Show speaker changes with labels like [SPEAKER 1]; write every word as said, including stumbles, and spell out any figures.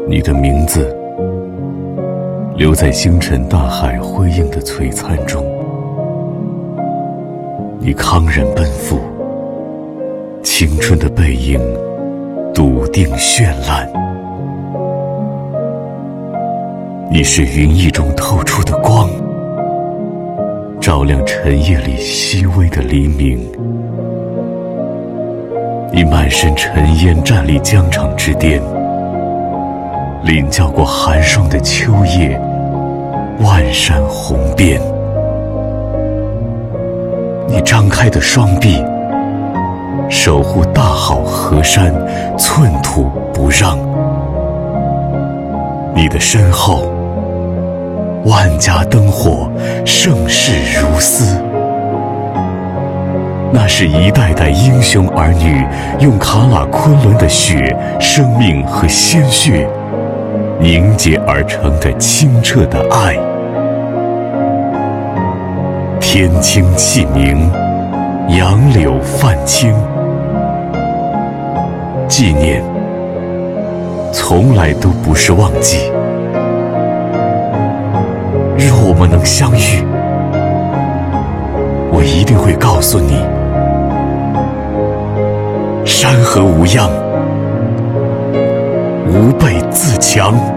[SPEAKER 1] 你的名字留在星辰大海辉映的璀璨中，你慷然奔赴，青春的背影笃定绚烂。你是云翳中透出的光，照亮晨夜里细微的黎明。你满身尘烟站立疆场之巅，领教过寒霜的秋夜，万山红遍。你张开的双臂，守护大好河山，寸土不让。你的身后，万家灯火，盛世如斯。那是一代代英雄儿女用卡拉昆仑的血、生命和鲜血凝结而成的清澈的爱。天清气明，杨柳泛青，纪念从来都不是忘记。若我们能相遇，我一定会告诉你，山河无恙，吾辈自强。